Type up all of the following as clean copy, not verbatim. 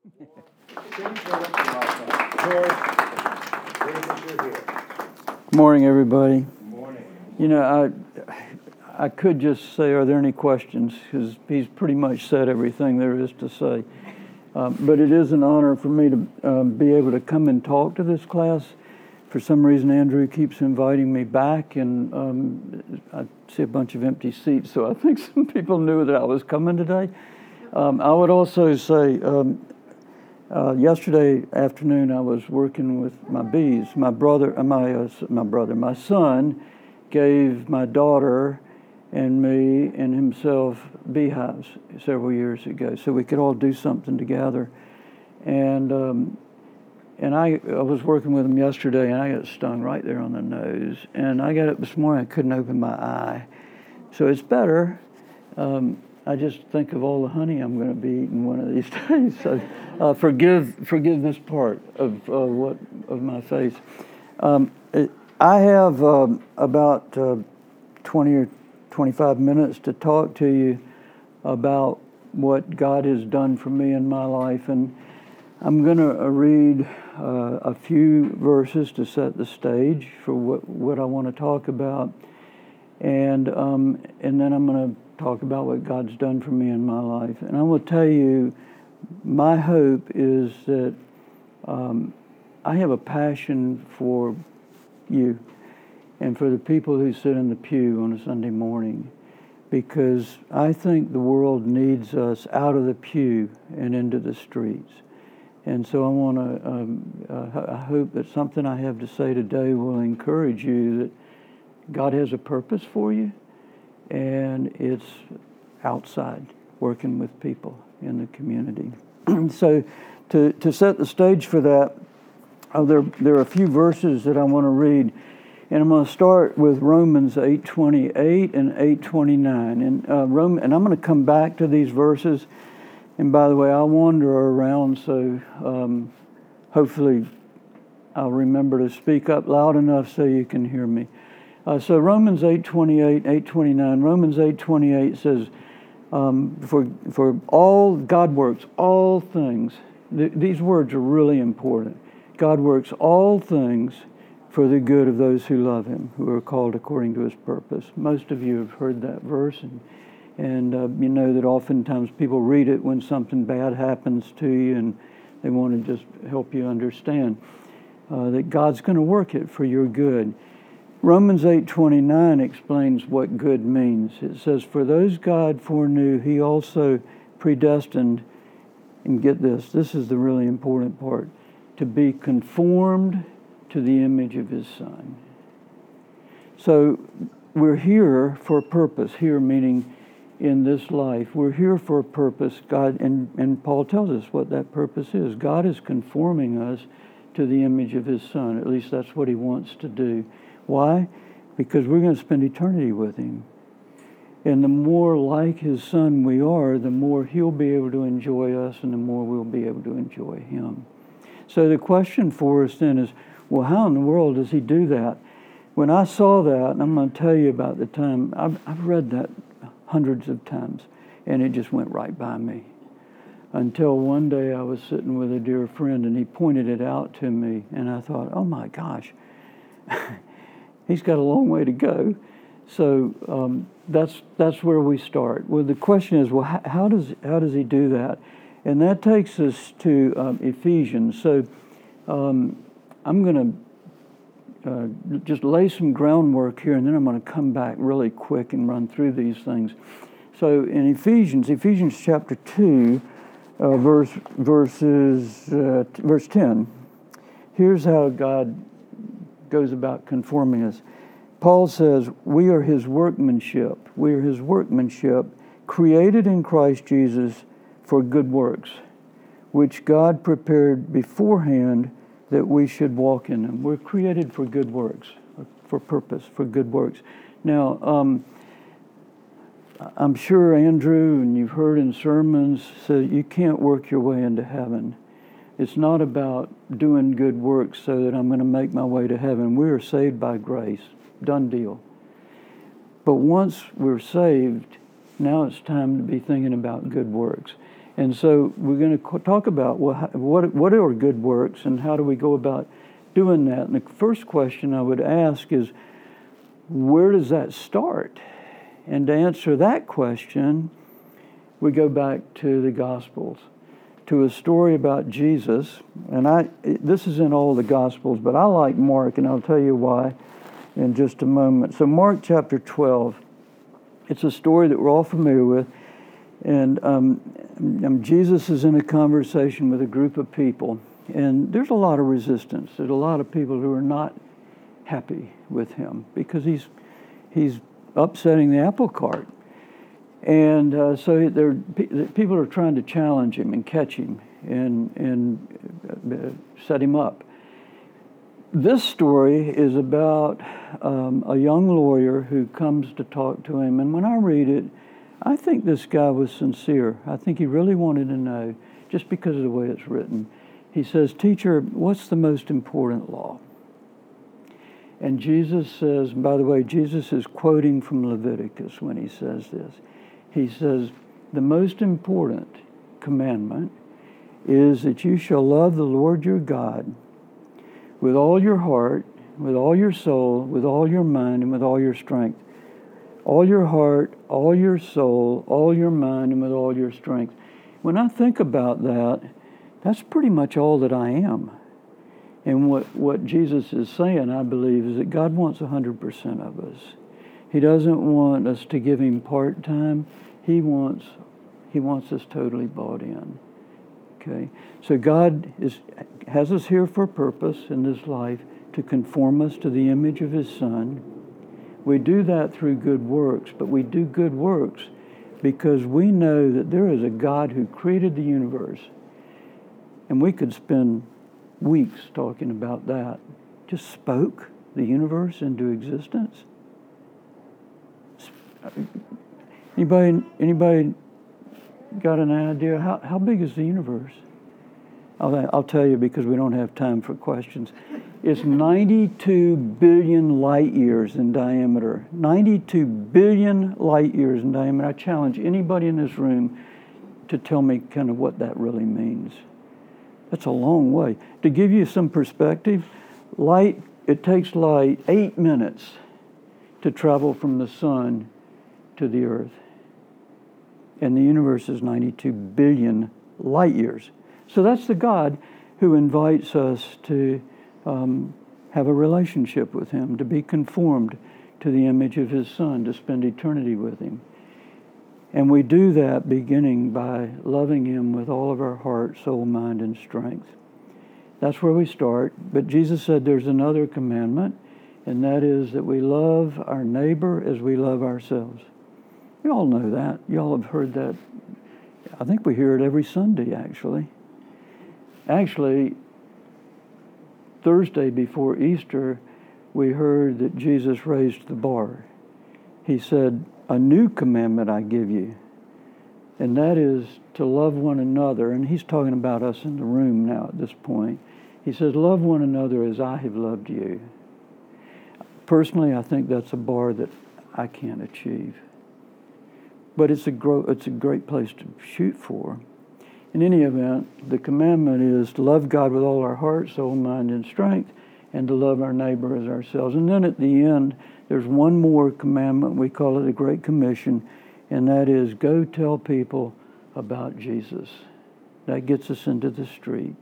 Good morning, everybody. Good morning. You know, I could just say, are there any questions? Because he's pretty much said everything there is to say. But it is an honor for me to be able to come and talk to this class. For some reason, Andrew keeps inviting me back, and I see a bunch of empty seats, so I think some people knew that I was coming today. I would also say, yesterday afternoon, I was working with my bees. My son gave my daughter and me and himself beehives several years ago, so we could all do something together. And I was working with him yesterday, and I got stung right there on the nose. And I got up this morning, I couldn't open my eye. So it's better. I just think of all the honey I'm going to be eating one of these days. So forgive this part of my face. I have about 20 or 25 minutes to talk to you about what God has done for me in my life, and I'm going to read a few verses to set the stage for what I want to talk about, and then I'm going to talk about what God's done for me in my life. And I will tell you, my hope is that I have a passion for you and for the people who sit in the pew on a Sunday morning, because I think the world needs us out of the pew and into the streets. And so I want to, I hope that something I have to say today will encourage you that God has a purpose for you, and it's outside, working with people in the community. So to set the stage for that, there are a few verses that I want to read. And I'm going to start with Romans 8:28 and 8:29. And I'm going to come back to these verses. And by the way, I'll wander around, so hopefully I'll remember to speak up loud enough so you can hear me. So Romans 8:28, 8:29. Romans 8:28 says, for all, God works all things. These words are really important. God works all things for the good of those who love Him, who are called according to His purpose. Most of you have heard that verse, and you know that oftentimes people read it when something bad happens to you, and they want to just help you understand that God's going to work it for your good. Romans 8:29 explains what good means. It says, for those God foreknew, He also predestined, and get this is the really important part, to be conformed to the image of His Son. So we're here for a purpose, here meaning in this life. We're here for a purpose. God, and Paul tells us what that purpose is. God is conforming us to the image of His Son. At least that's what He wants to do. Why? Because we're going to spend eternity with Him. And the more like His Son we are, the more He'll be able to enjoy us, and the more we'll be able to enjoy Him. So the question for us then is, well, how in the world does He do that? When I saw that, and I'm going to tell you about the time, I've read that hundreds of times, and it just went right by me. Until one day I was sitting with a dear friend, and he pointed it out to me, and I thought, oh my gosh, he's got a long way to go. So that's where we start. Well, the question is, well, how does He do that? And that takes us to Ephesians. So I'm going to just lay some groundwork here, and then I'm going to come back really quick and run through these things. So in Ephesians chapter 2, verse 10, here's how God goes about conforming us. Paul says, we are His workmanship. We are His workmanship, created in Christ Jesus for good works, which God prepared beforehand that we should walk in them. We're created for good works, for purpose, for good works. Now, I'm sure Andrew, and you've heard in sermons, said you can't work your way into heaven. It's not about doing good works so that I'm going to make my way to heaven. We are saved by grace. Done deal. But once we're saved, now it's time to be thinking about good works. And so we're going to talk about what are good works and how do we go about doing that. And the first question I would ask is, where does that start? And to answer that question, we go back to the Gospels, to a story about Jesus. And this is in all the Gospels, but I like Mark, and I'll tell you why in just a moment. So Mark chapter 12, it's a story that we're all familiar with. And Jesus is in a conversation with a group of people. And there's a lot of resistance. There's a lot of people who are not happy with him because he's upsetting the apple cart. And so people are trying to challenge him and catch him and set him up. This story is about a young lawyer who comes to talk to him. And when I read it, I think this guy was sincere. I think he really wanted to know, just because of the way it's written. He says, "Teacher, what's the most important law?" And Jesus says, by the way, Jesus is quoting from Leviticus when he says this. He says, the most important commandment is that you shall love the Lord your God with all your heart, with all your soul, with all your mind, and with all your strength. All your heart, all your soul, all your mind, and with all your strength. When I think about that, that's pretty much all that I am. And what Jesus is saying, I believe, is that God wants 100% of us. He doesn't want us to give him part-time. He wants us totally bought in. Okay? So God has us here for a purpose in this life, to conform us to the image of his Son. We do that through good works, but we do good works because we know that there is a God who created the universe. And we could spend weeks talking about that. Just spoke the universe into existence. Anybody got an idea? How big is the universe? I'll tell you because we don't have time for questions. It's 92 billion light years in diameter. 92 billion light years in diameter. I challenge anybody in this room to tell me kind of what that really means. That's a long way. To give you some perspective, it takes light 8 minutes to travel from the sun to the earth. And the universe is 92 billion light years. So that's the God who invites us to have a relationship with him, to be conformed to the image of his Son, to spend eternity with him. And we do that beginning by loving him with all of our heart, soul, mind, and strength. That's where we start. But Jesus said there's another commandment, and that is that we love our neighbor as we love ourselves. You all know that. You all have heard that. I think we hear it every Sunday, actually. Actually, Thursday before Easter, we heard that Jesus raised the bar. He said, "A new commandment I give you," and that is to love one another. And he's talking about us in the room now at this point. He says, "Love one another as I have loved you." Personally, I think that's a bar that I can't achieve. But it's a great place to shoot for. In any event, the commandment is to love God with all our heart, soul, mind, and strength, and to love our neighbor as ourselves. And then at the end, there's one more commandment. We call it the Great Commission, and that is go tell people about Jesus. That gets us into the street.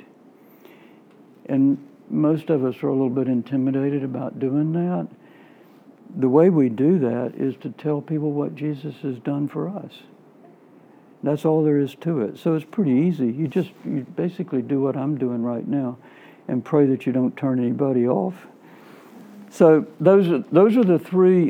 And most of us are a little bit intimidated about doing that. The way we do that is to tell people what Jesus has done for us. That's all there is to it. So it's pretty easy. You basically do what I'm doing right now and pray that you don't turn anybody off. So those are the three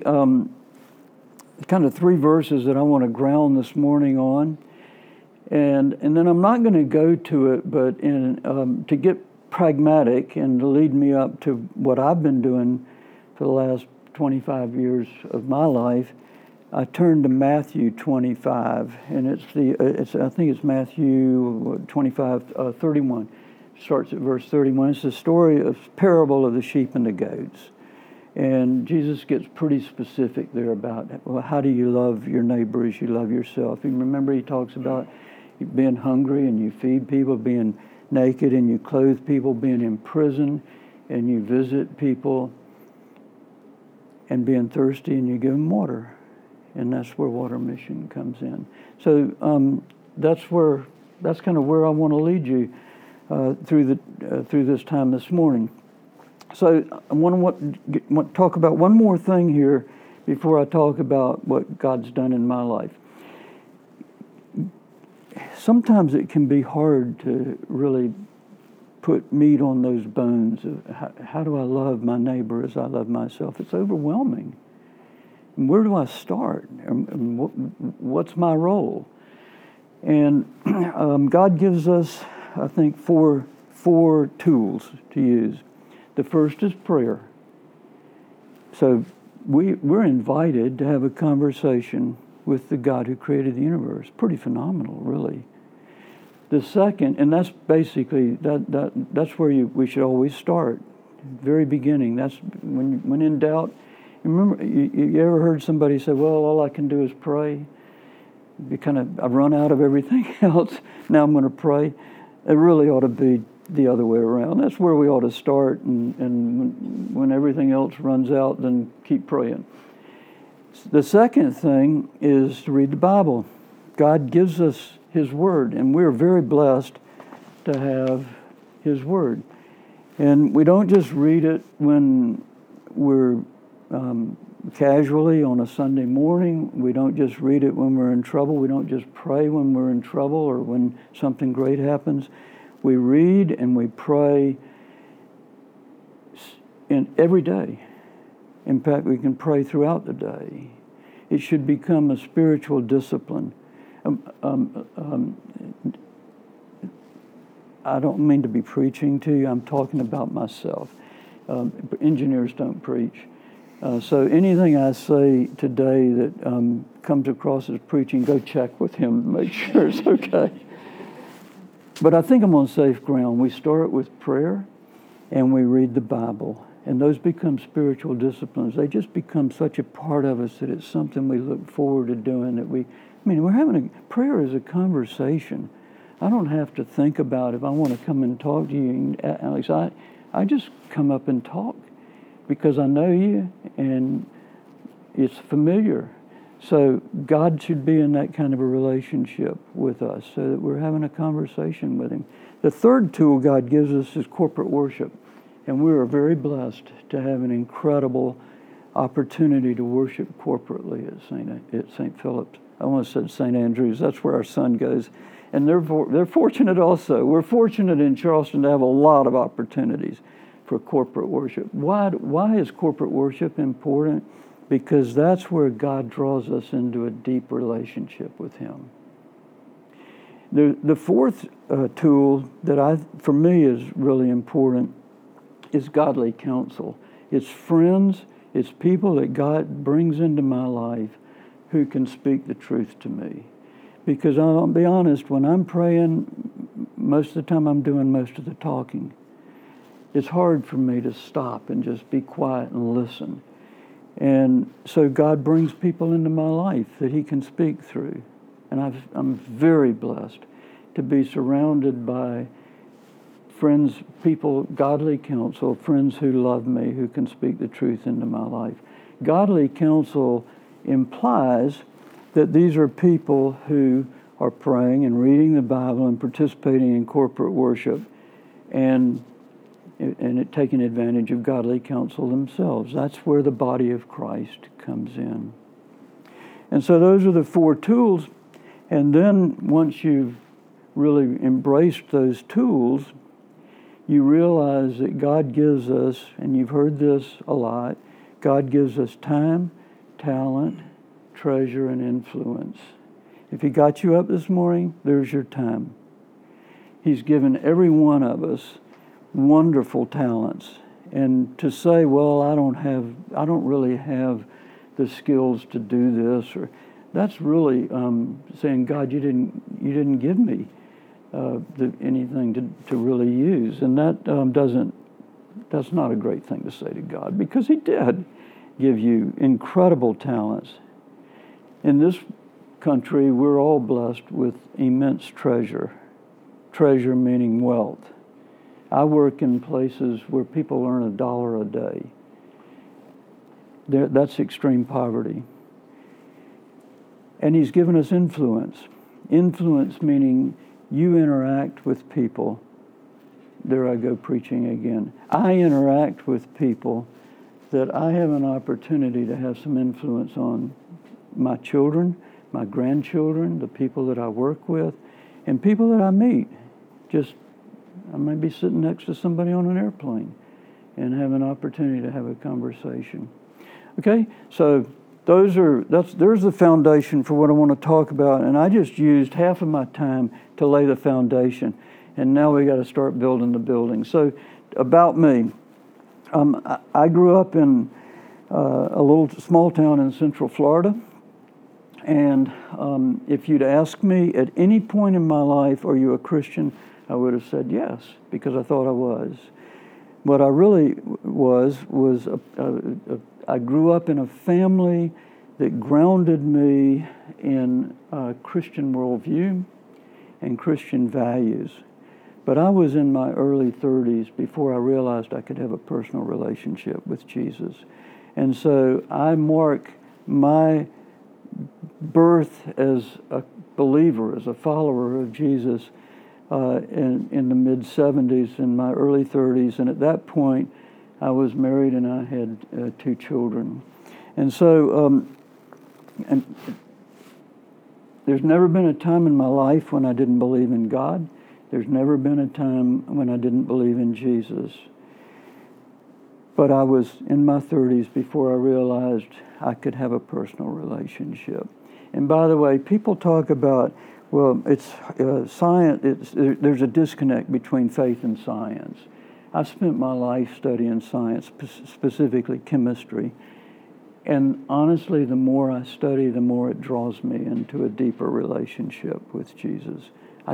three verses that I want to ground this morning on. And then I'm not going to go to it, but to get pragmatic and to lead me up to what I've been doing for the last 25 years of my life, I turned to Matthew 25, and I think it's Matthew 25, 31. Starts at verse 31. It's the story of parable of the sheep and the goats. And Jesus gets pretty specific there about, well, how do you love your neighbor as you love yourself? And remember, he talks about being hungry and you feed people, being naked and you clothe people, being in prison and you visit people, and being thirsty and you give them water. And that's where Water Mission comes in. So that's kind of where I want to lead you through this time this morning. So I want to talk about one more thing here before I talk about what God's done in my life. Sometimes it can be hard to really put meat on those bones of how do I love my neighbor as I love myself. It's overwhelming. And where do I start? And what's my role? And God gives us, I think, four tools to use. The first is prayer. So we're invited to have a conversation with the God who created the universe. Pretty phenomenal, really. The second, and that's basically that's where we should always start. Very beginning. That's when in doubt. Remember, you ever heard somebody say, "Well, all I can do is pray"? I've run out of everything else. Now I'm going to pray. It really ought to be the other way around. That's where we ought to start, and when everything else runs out, then keep praying. The second thing is to read the Bible. God gives us His Word, and we're very blessed to have His Word. And we don't just read it when we're casually on a Sunday morning. We don't just read it when we're in trouble. We don't just pray when we're in trouble or when something great happens. We read and we pray every day. In fact, we can pray throughout the day. It should become a spiritual discipline. I don't mean to be preaching to you. I'm talking about myself. Engineers don't preach. So anything I say today that comes across as preaching, go check with him to make sure it's okay. But I think I'm on safe ground. We start with prayer and we read the Bible. And those become spiritual disciplines. They just become such a part of us that it's something we look forward to doing. Prayer is a conversation. I don't have to think about if I want to come and talk to you, Alex. I just come up and talk because I know you and it's familiar. So God should be in that kind of a relationship with us so that we're having a conversation with Him. The third tool God gives us is corporate worship. And we are very blessed to have an incredible opportunity to worship corporately at St. Philip's. I almost said St. Andrews. That's where our son goes. And they're fortunate also. We're fortunate in Charleston to have a lot of opportunities for corporate worship. Why is corporate worship important? Because that's where God draws us into a deep relationship with Him. The fourth tool that for me is really important is godly counsel. It's friends, it's people that God brings into my life who can speak the truth to me. Because I'll be honest, when I'm praying, most of the time I'm doing most of the talking. It's hard for me to stop and just be quiet and listen. And so God brings people into my life that He can speak through. And I'm very blessed to be surrounded by friends, people, godly counsel, friends who love me, who can speak the truth into my life. Godly counsel implies that these are people who are praying and reading the Bible and participating in corporate worship and taking advantage of godly counsel themselves. That's where the body of Christ comes in. And so those are the four tools. And then once you've really embraced those tools, you realize that God gives us, and you've heard this a lot, God gives us time, talent, treasure, and influence. If He got you up this morning, there's your time. He's given every one of us wonderful talents. And to say, well, I don't really have the skills to do this, or that's really saying, God, you didn't give me anything to really use. And that's not a great thing to say to God, because He did give you incredible talents. In this country, we're all blessed with immense treasure. Treasure meaning wealth. I work in places where people earn $1 a day. That's extreme poverty. And He's given us influence. Influence meaning you interact with people. There I go preaching again. I interact with people that I have an opportunity to have some influence on my children, my grandchildren, the people that I work with, and people that I meet. I may be sitting next to somebody on an airplane and have an opportunity to have a conversation. Okay, so there's the foundation for what I want to talk about, and I just used half of my time to lay the foundation, and now we got to start building the building. So, about me, I grew up in a little small town in Central Florida, and if you'd asked me at any point in my life, "Are you a Christian?" I would have said yes, because I thought I was. What I really was I grew up in a family that grounded me in a Christian worldview and Christian values. But I was in my early 30s before I realized I could have a personal relationship with Jesus. And so I mark my birth as a believer, as a follower of Jesus, in the mid-70s, in my early 30s. And at that point, I was married and I had 2 children. And so and there's never been a time in my life when I didn't believe in God. There's never been a time when I didn't believe in Jesus. But I was in my 30s before I realized I could have a personal relationship. And by the way, people talk about, well, it's science. There's a disconnect between faith and science. I spent my life studying science, specifically chemistry. And honestly, the more I study, the more it draws me into a deeper relationship with Jesus.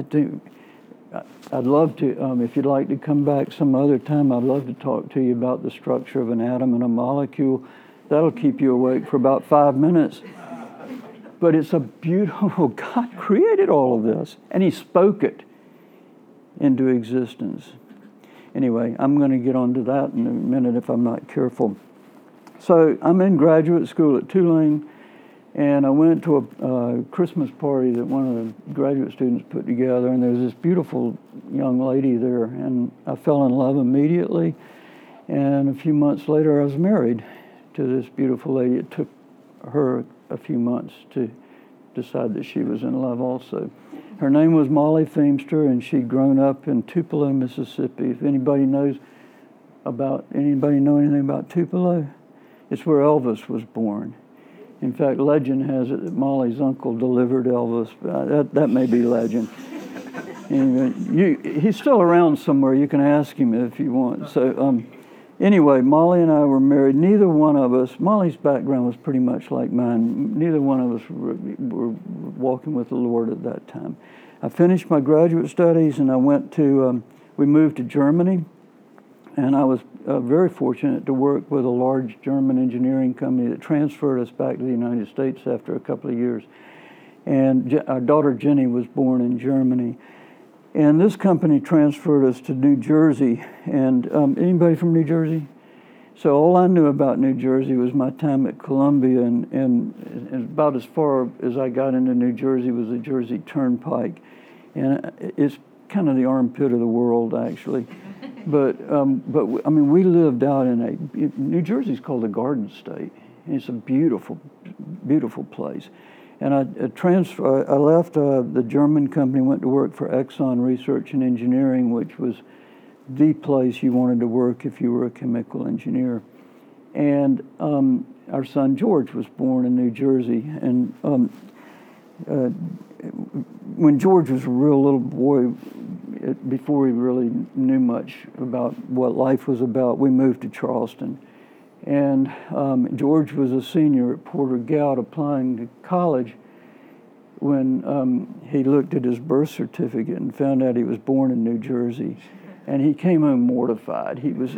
I'd love to, if you'd like to come back some other time, I'd love to talk to you about the structure of an atom and a molecule. That'll keep you awake for about 5 minutes. But it's a beautiful, God created all of this, and He spoke it into existence. Anyway, I'm going to get onto that in a minute if I'm not careful. So I'm in graduate school at Tulane, and I went to a Christmas party that one of the graduate students put together, and there was this beautiful young lady there, and I fell in love immediately. And a few months later, I was married to this beautiful lady. It took her a few months to decide that she was in love also. Her name was Molly Feimster, and she'd grown up in Tupelo, Mississippi. If anybody know anything about Tupelo? It's where Elvis was born. In fact, legend has it that Molly's uncle delivered Elvis. That may be legend. Anyway, he's still around somewhere. You can ask him if you want. So anyway, Molly and I were married. Neither one of us, Molly's background was pretty much like mine. Neither one of us were walking with the Lord at that time. I finished my graduate studies, and I we moved to Germany. And I was very fortunate to work with a large German engineering company that transferred us back to the United States after a couple of years. And our daughter Jenny was born in Germany. And this company transferred us to New Jersey. And anybody from New Jersey? So all I knew about New Jersey was my time at Columbia, and about as far as I got into New Jersey was the Jersey Turnpike. And it's kind of the armpit of the world, actually. But I mean, we lived out New Jersey's called the Garden State. It's a beautiful, beautiful place. And I left the German company, went to work for Exxon Research and Engineering, which was the place you wanted to work if you were a chemical engineer. And our son George was born in New Jersey. And when George was a real little boy, before he really knew much about what life was about, we moved to Charleston. And George was a senior at Porter Gout applying to college when he looked at his birth certificate and found out he was born in New Jersey. And he came home mortified. He was,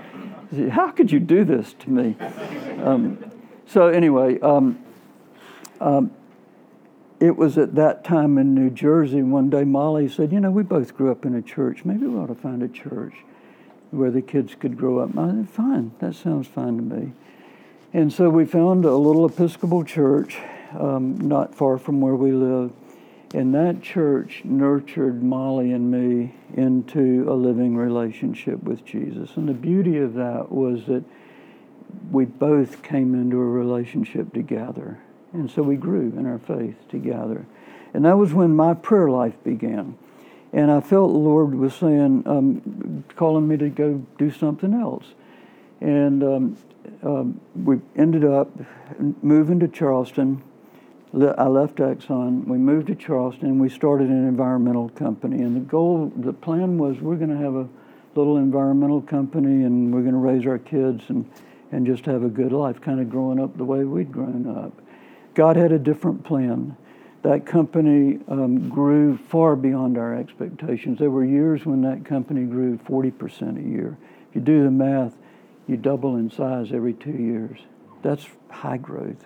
how could you do this to me? So anyway, It was at that time in New Jersey, one day Molly said, we both grew up in a church. Maybe we ought to find a church where the kids could grow up. I said, fine, that sounds fine to me. And so we found a little Episcopal church not far from where we live. And that church nurtured Molly and me into a living relationship with Jesus. And the beauty of that was that we both came into a relationship together. And so we grew in our faith together. And that was when my prayer life began. And I felt the Lord was saying, calling me to go do something else. And we ended up moving to Charleston. I left Exxon. We moved to Charleston. We started an environmental company. And the plan was we're going to have a little environmental company, and we're going to raise our kids and just have a good life, kind of growing up the way we'd grown up. God had a different plan. That company grew far beyond our expectations. There were years when that company grew 40% a year. If you do the math, you double in size every 2 years. That's high growth.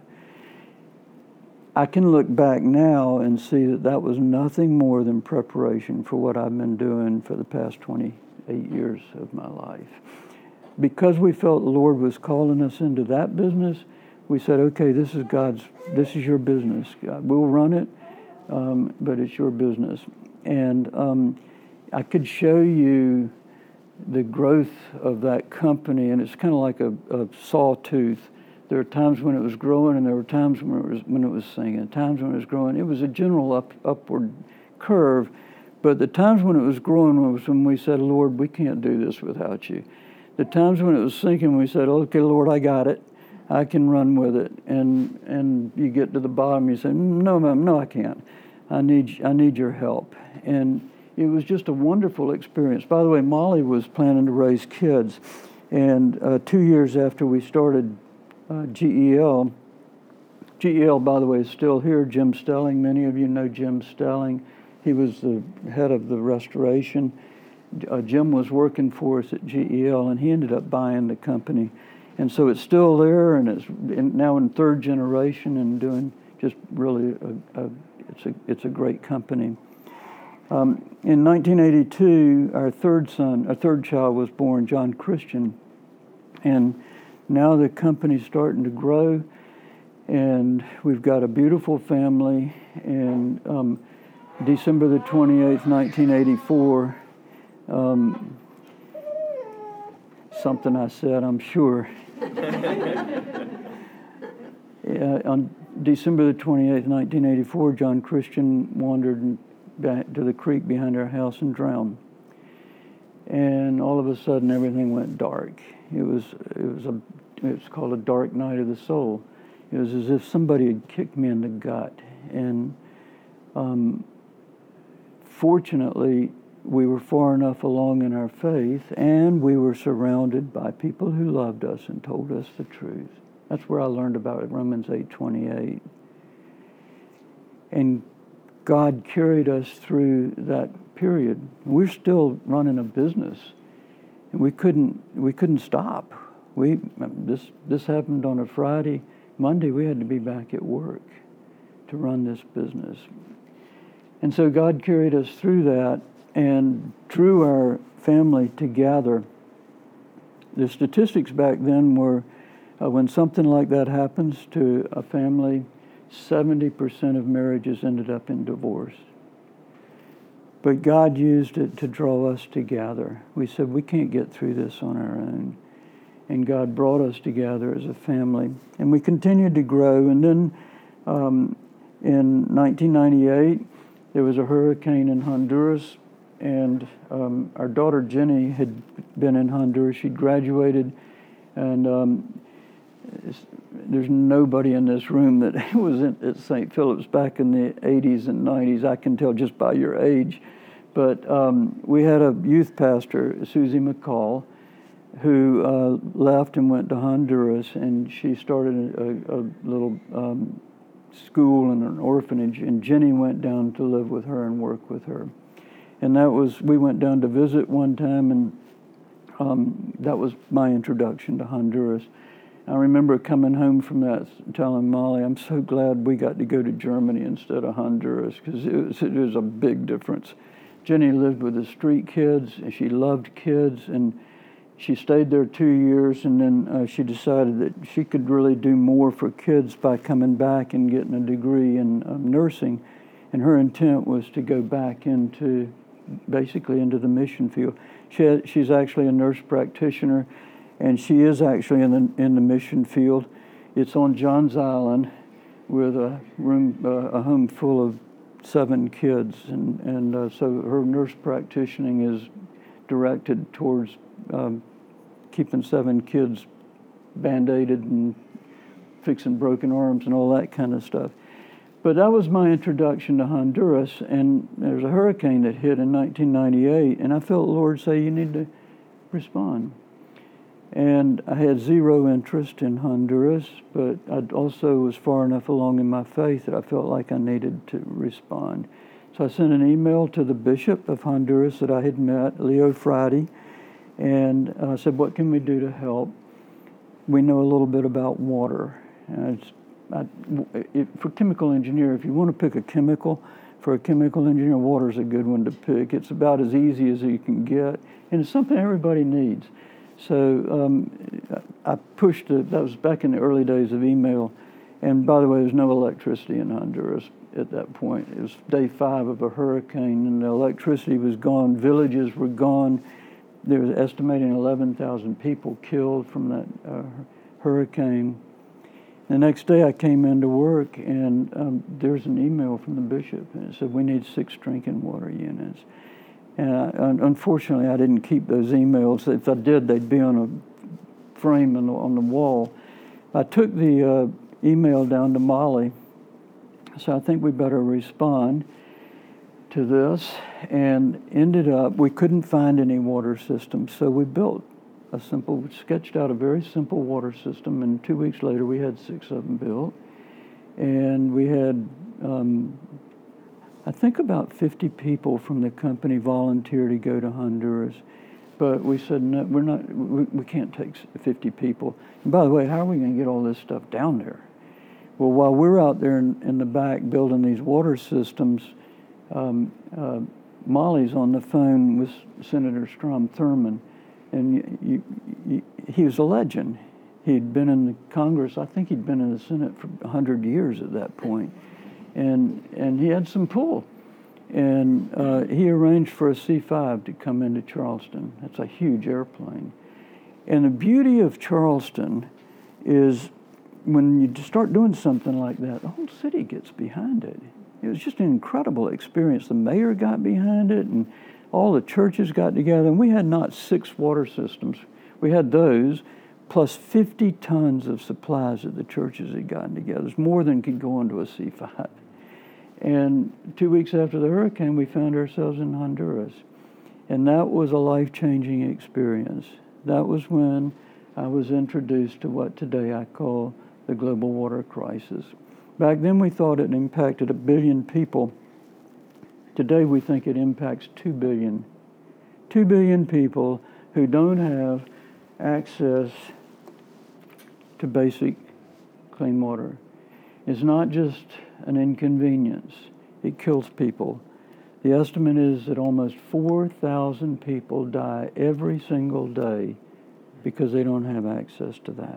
I can look back now and see that was nothing more than preparation for what I've been doing for the past 28 years of my life. Because we felt the Lord was calling us into that business, we said, okay, this is your business. God, we'll run it, but it's your business. And I could show you the growth of that company, and it's kind of like a sawtooth. There were times when it was growing, and there were times when it was sinking. Times when it was growing, it was a general upward curve. But the times when it was growing was when we said, Lord, we can't do this without you. The times when it was sinking, we said, okay, Lord, I got it. I can run with it. And you get to the bottom, you say, no, I can't. I need your help. And it was just a wonderful experience. By the way, Molly was planning to raise kids. And 2 years after we started GEL, by the way, is still here. Jim Stelling, many of you know Jim Stelling. He was the head of the restoration. Jim was working for us at GEL, and he ended up buying the company. And so it's still there, and it's now in third generation and doing just really, it's a great company. In 1982, our third child was born, John Christian. And now the company's starting to grow, and we've got a beautiful family. And December the 28th, 1984, something I said, I'm sure. On December the 28th, 1984, John Christian wandered back to the creek behind our house and drowned. And all of a sudden, everything went dark. It's called a dark night of the soul. It was as if somebody had kicked me in the gut. And fortunately, we were far enough along in our faith, and we were surrounded by people who loved us and told us the truth. That's where I learned about it, Romans 8:28. And God carried us through that period. We're still running a business, and we couldn't stop. This happened on a Friday. Monday, we had to be back at work to run this business. And so God carried us through that and drew our family together. The statistics back then were when something like that happens to a family, 70% of marriages ended up in divorce. But God used it to draw us together. We said, we can't get through this on our own. And God brought us together as a family. And we continued to grow. And then in 1998, there was a hurricane in Honduras. And our daughter Jenny had been in Honduras. She'd graduated. And there's nobody in this room that was at St. Philip's back in the 80s and 90s. I can tell just by your age. But we had a youth pastor, Susie McCall, who left and went to Honduras, and she started a little school and an orphanage, and Jenny went down to live with her and work with her. And we went down to visit one time, and that was my introduction to Honduras. I remember coming home from that, telling Molly, I'm so glad we got to go to Germany instead of Honduras, because it was a big difference. Jenny lived with the street kids, and she loved kids, and she stayed there 2 years, and then she decided that she could really do more for kids by coming back and getting a degree in nursing. And her intent was to go back basically into the mission field. She's actually a nurse practitioner, and she is actually in the mission field. It's on Johns Island with a home full of 7 kids, and so her nurse practicing is directed towards keeping 7 kids band-aided and fixing broken arms and all that kind of stuff. But that was my introduction to Honduras, and there was a hurricane that hit in 1998, and I felt the Lord say, you need to respond. And I had zero interest in Honduras, but I also was far enough along in my faith that I felt like I needed to respond. So I sent an email to the Bishop of Honduras that I had met, Leo Friday, and I said, what can we do to help? We know a little bit about water. And for chemical engineer, if you want to pick a chemical, for a chemical engineer, water is a good one to pick. It's about as easy as you can get, and it's something everybody needs. So I pushed it. That was back in the early days of email. And by the way, there's no electricity in Honduras at that point. It was day 5 of a hurricane, and the electricity was gone. Villages were gone. There was estimating 11,000 people killed from that hurricane. The next day I came into work, and there's an email from the bishop, and it said, we need 6 drinking water units. And unfortunately, I didn't keep those emails. If I did, they'd be on a frame on the wall. I took the email down to Molly, so I think we better respond to this, and ended up, we couldn't find any water systems, so we sketched out a very simple water system, and 2 weeks later we had 6 of them built. And we had, I think about 50 people from the company volunteer to go to Honduras. But we said, no, we can't take 50 people. And by the way, how are we going to get all this stuff down there? Well, while we're out there in the back building these water systems, Molly's on the phone with Senator Strom Thurmond, and he was a legend. He'd been in the Congress, I think he'd been in the Senate for 100 years at that point, and he had some pull. And he arranged for a C-5 to come into Charleston. That's a huge airplane. And the beauty of Charleston is when you start doing something like that, the whole city gets behind it. It was just an incredible experience. The mayor got behind it, and all the churches got together. And we had not 6 water systems. We had those, plus 50 tons of supplies that the churches had gotten together. It's more than could go into a C-5. And 2 weeks after the hurricane, we found ourselves in Honduras. And that was a life-changing experience. That was when I was introduced to what today I call the global water crisis. Back then we thought it impacted 1 billion people. Today we think it impacts 2 billion. 2 billion people who don't have access to basic clean water. It's not just an inconvenience. It kills people. The estimate is that almost 4,000 people die every single day because they don't have access to that.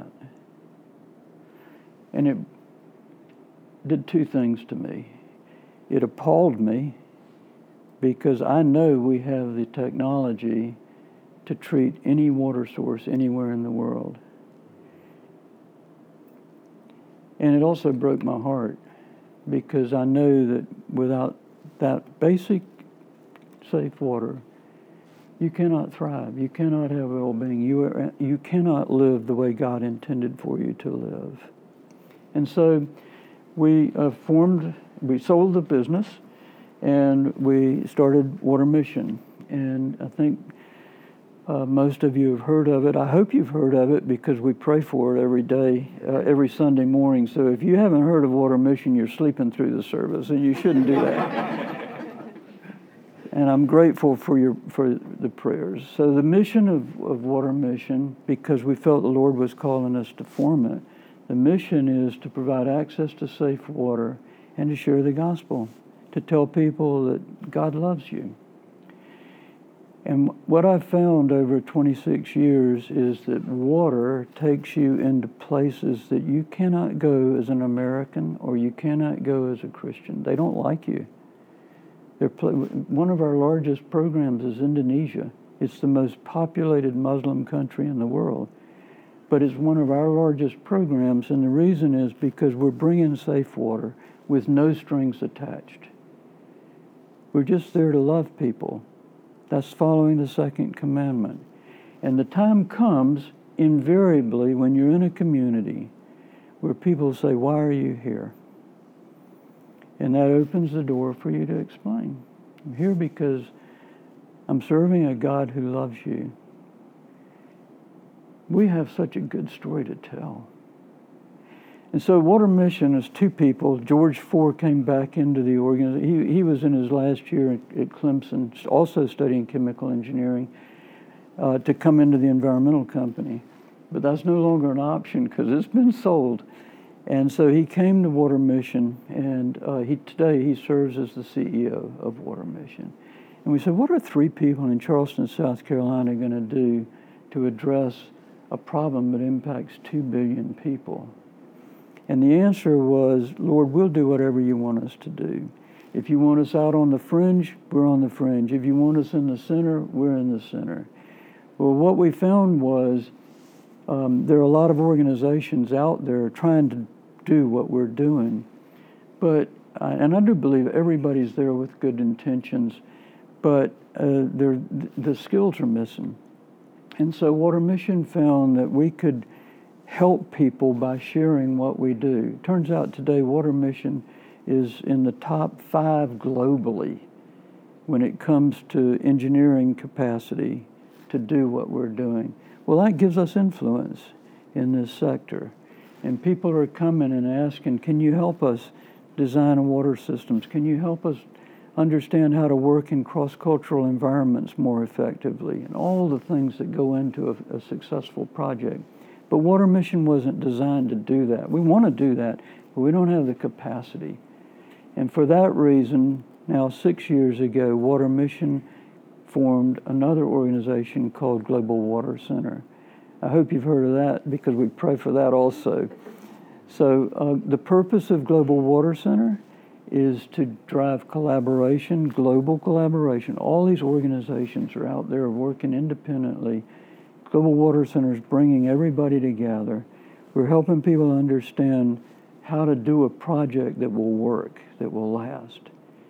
And it did 2 things to me. It appalled me because I know we have the technology to treat any water source anywhere in the world. And it also broke my heart because I know that without that basic safe water, you cannot thrive. You cannot have well-being. You cannot live the way God intended for you to live. And so we sold the business, and we started Water Mission. And I think most of you have heard of it. I hope you've heard of it because we pray for it every day, every Sunday morning. So if you haven't heard of Water Mission, you're sleeping through the service, and you shouldn't do that. And I'm grateful for the prayers. So the mission of Water Mission, because we felt the Lord was calling us to form it, the mission is to provide access to safe water and to share the gospel, to tell people that God loves you. And what I've found over 26 years is that water takes you into places that you cannot go as an American or you cannot go as a Christian. They don't like you. One of our largest programs is Indonesia. It's the most populated Muslim country in the world. But it's one of our largest programs, and the reason is because we're bringing safe water with no strings attached. We're just there to love people. That's following the second commandment. And the time comes, invariably, when you're in a community where people say, why are you here? And that opens the door for you to explain. I'm here because I'm serving a God who loves you. We have such a good story to tell. And so Water Mission is two people. George Ford came back into the organization. He was in his last year at Clemson, also studying chemical engineering, to come into the environmental company. But that's no longer an option because it's been sold. And so he came to Water Mission, and today he serves as the CEO of Water Mission. And we said, what are three people in Charleston, South Carolina going to do to address a problem that impacts 2 billion people? And the answer was, Lord, we'll do whatever you want us to do. If you want us out on the fringe, we're on the fringe. If you want us in the center, we're in the center. Well, what we found was there are a lot of organizations out there trying to do what we're doing. But, and I do believe everybody's there with good intentions, but the skills are missing. And so Water Mission found that we could help people by sharing what we do. Turns out today Water Mission is in the top 5 globally when it comes to engineering capacity to do what we're doing. Well, that gives us influence in this sector. And people are coming and asking, can you help us design water systems? Can you help us understand how to work in cross-cultural environments more effectively? And all the things that go into a successful project. But Water Mission wasn't designed to do that. We want to do that, but we don't have the capacity. And for that reason, now 6 years ago, Water Mission formed another organization called Global Water Center. I hope you've heard of that because we pray for that also. So the purpose of Global Water Center is to drive collaboration, global collaboration. All these organizations are out there working independently. Global Water Center is bringing everybody together. We're helping people understand how to do a project that will work, that will last.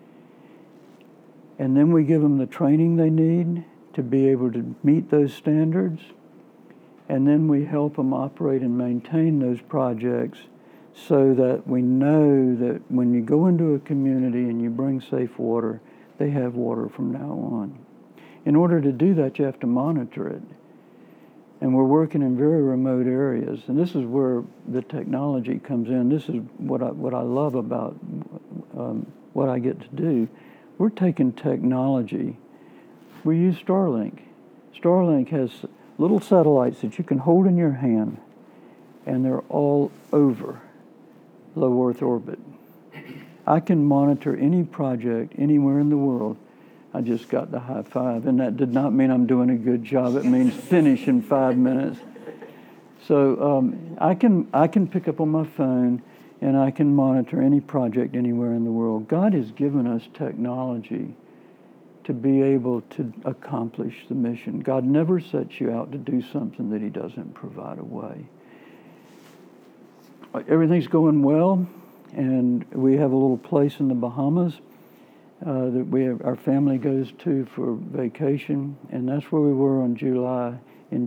And then we give them the training they need to be able to meet those standards. And then we help them operate and maintain those projects so that we know that when you go into a community and you bring safe water, they have water from now on. In order to do that, you have to monitor it. And we're working in very remote areas. And this is where the technology comes in. This is what I love about what I get to do. We're taking technology. We use Starlink. Starlink has little satellites that you can hold in your hand, and they're all over low Earth orbit. I can monitor any project anywhere in the world. I just got the high five, and that did not mean I'm doing a good job. It means finish in 5 minutes. So I can pick up on my phone, and I can monitor any project anywhere in the world. God has given us technology to be able to accomplish the mission. God never sets you out to do something that he doesn't provide a way. Everything's going well, and we have a little place in the Bahamas that our family goes to for vacation, and that's where we were in July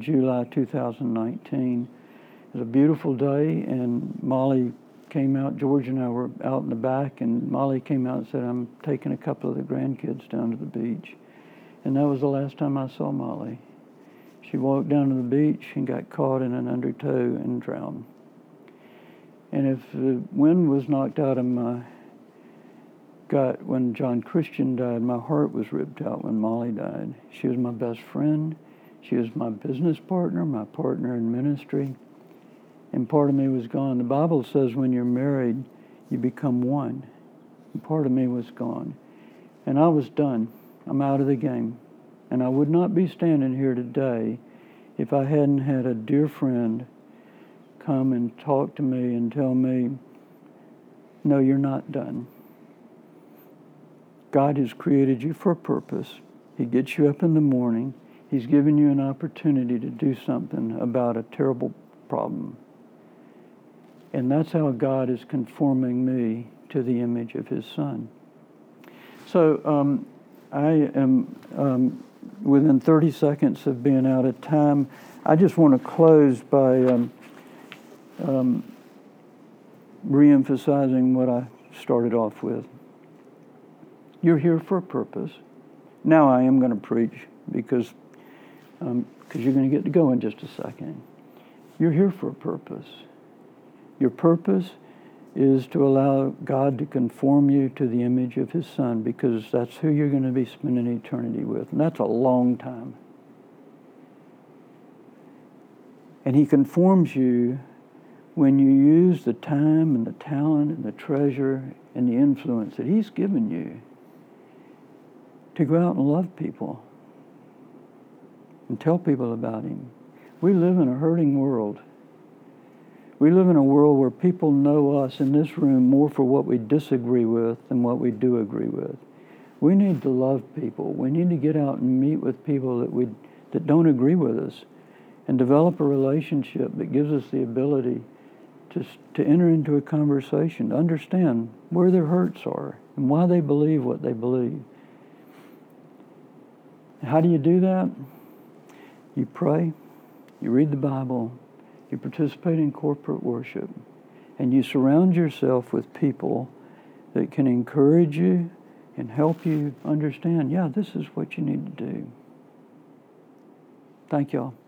2019. It was a beautiful day, and Molly came out. George and I were out in the back, and Molly came out and said, I'm taking a couple of the grandkids down to the beach. And that was the last time I saw Molly. She walked down to the beach and got caught in an undertow and drowned. And if the wind was knocked out of my when John Christian died, my heart was ripped out when Molly died. She was my best friend. She was my business partner, my partner in ministry. And part of me was gone. The Bible says when you're married, you become one. And part of me was gone. And I was done. I'm out of the game. And I would not be standing here today if I hadn't had a dear friend come and talk to me and tell me, no, you're not done. God has created you for a purpose. He gets you up in the morning. He's given you an opportunity to do something about a terrible problem. And that's how God is conforming me to the image of His Son. So I am within 30 seconds of being out of time. I just want to close by re-emphasizing what I started off with. You're here for a purpose. Now I am going to preach because you're going to get to go in just a second. You're here for a purpose. Your purpose is to allow God to conform you to the image of His Son, because that's who you're going to be spending eternity with. And that's a long time. And He conforms you when you use the time and the talent and the treasure and the influence that He's given you to go out and love people and tell people about Him. We live in a hurting world. We live in a world where people know us in this room more for what we disagree with than what we do agree with. We need to love people. We need to get out and meet with people that don't agree with us and develop a relationship that gives us the ability to enter into a conversation, to understand where their hurts are and why they believe what they believe. How do you do that? You pray, you read the Bible, you participate in corporate worship, and you surround yourself with people that can encourage you and help you understand, yeah, this is what you need to do. Thank y'all.